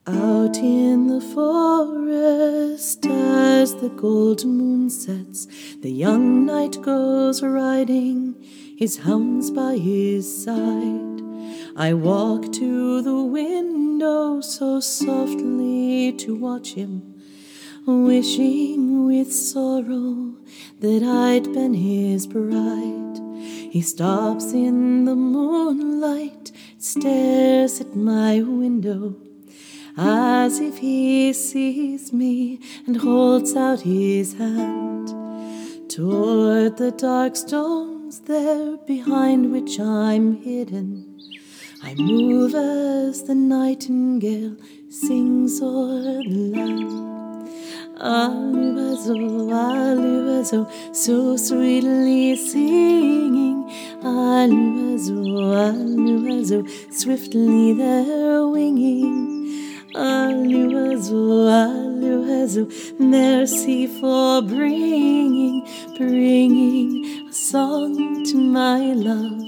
Out in the forest, as the gold moon sets, the young knight goes riding, his hounds by his side. I walk to the window so softly to watch him, wishing with sorrow that I'd been his bride. He stops in the moonlight, stares at my window, as if he sees me, and holds out his hand toward the dark stones there behind which I'm hidden. I move as the nightingale sings o'er the land. Ah, l'oiseau, so sweetly singing. Ah, l'oiseau, swiftly they're winging. Ah, l'oiseau, merci for bringing a song to my love.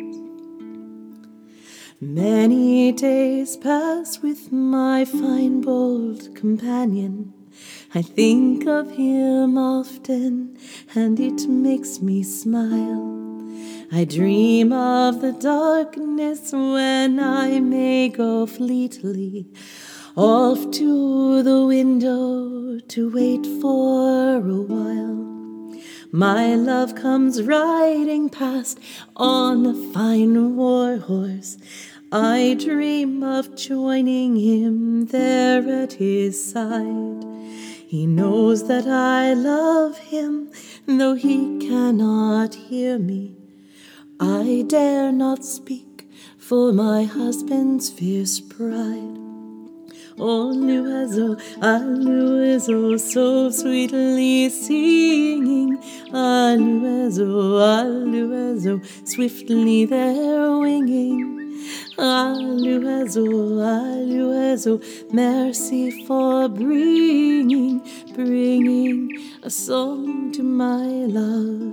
Many days pass with my fine, bold companion. I think of him often, and it makes me smile. I dream of the darkness when I may go fleetly off to the window to wait for a while. My love comes riding past on a fine war horse. I dream of joining him there at his side. He knows that I love him, though he cannot hear me. I dare not speak for my husband's fierce pride. Oh, l'oiseau, so sweetly singing. Ah, l'oiseau, swiftly they're winging. Ah, l'oiseau, merci for bringing a song to my love.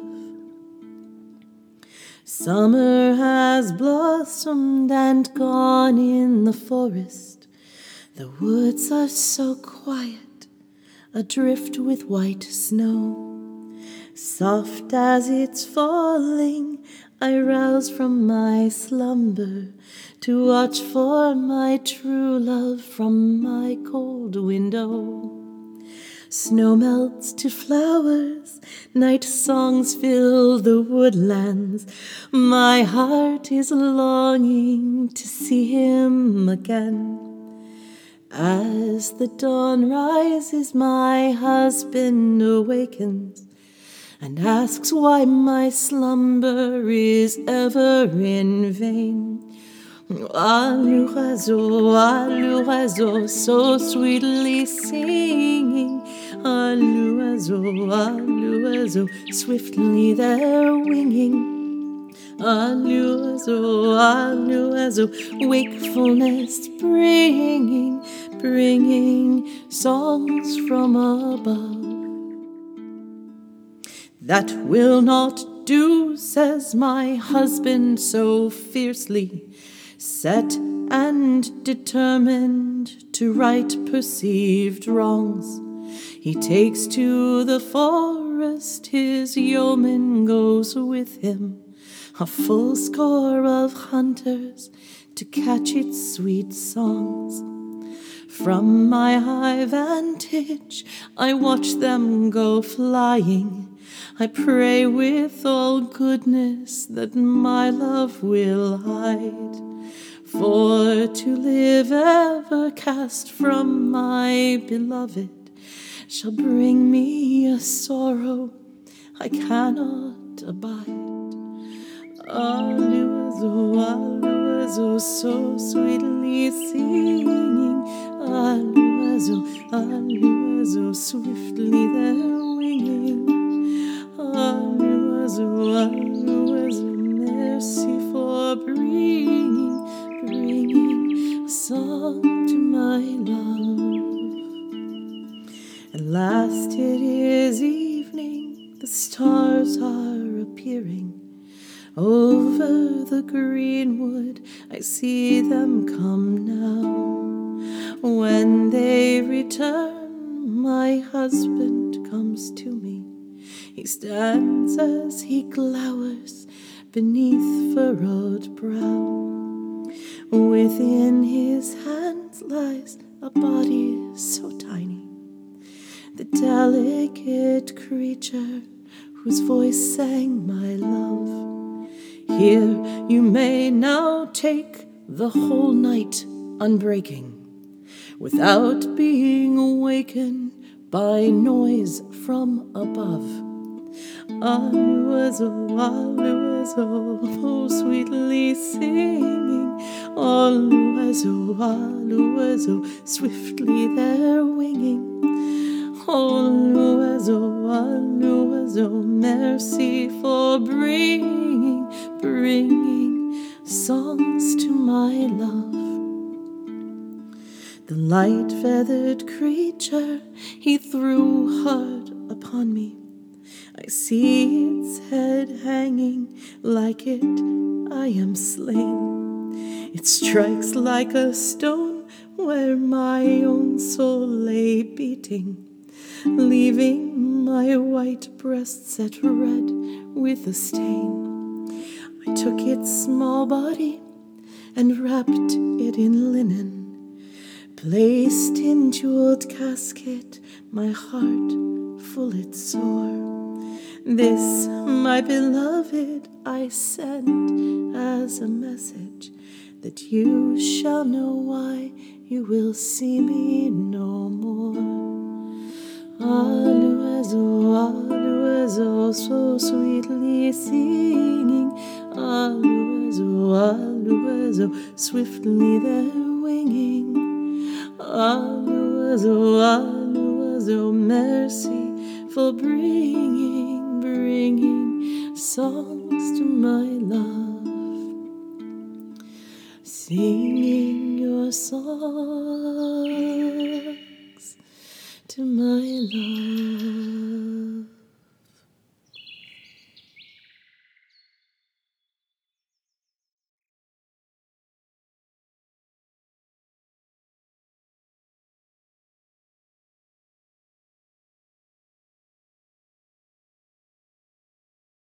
Summer has blossomed and gone in the forest. The woods are so quiet, adrift with white snow. Soft as it's falling, I rouse from my slumber to watch for my true love from my cold window. Snow melts to flowers, night songs fill the woodlands. My heart is longing to see him again. As the dawn rises, my husband awakens and asks why my slumber is ever in vain. Ah, l'oiseau, so sweetly singing. Ah, l'oiseau, swiftly they're winging. Ah, l'oiseau, wakefulness bringing songs from above. That will not do, says my husband so fiercely, set and determined to right perceived wrongs. He takes to the forest, his yeoman goes with him, a full score of hunters to catch its sweet songs. From my high vantage, I watch them go flying. I pray with all goodness that my love will hide. For to live ever cast from my beloved shall bring me a sorrow I cannot abide. Ah, l'oiseau, so sweetly singing. Ah, l'oiseau, swiftly they're winging. Ah, l'oiseau, merci for bringing a song to my love. At last it is evening, the stars are appearing. Over the greenwood I see them come now. When they return, my husband comes to me. He stands as he glowers beneath furrowed brow. Within his hands lies a body so tiny, the delicate creature whose voice sang my love. Here you may now take the whole night unbreaking, without being awakened by noise from above. Aluezo, aluezo, oh sweetly singing. Aluezo, aluezo, swiftly they're winging. Aluezo, aluezo, merci for bringing songs to my love. The light-feathered creature he threw hard upon me. I see its head hanging, like it I am slain. It strikes like a stone where my own soul lay beating, leaving my white breast set red with a stain. I took its small body and wrapped it in linen, placed in jeweled casket my heart full it sore. This, my beloved, I send as a message, that you shall know why you will see me no more. Aluezo, aluezo, so sweetly singing. Aluezo, aluezo, swiftly they're winging. Aluezo, aluezo, merci for bringing songs to my love, singing your songs to my love.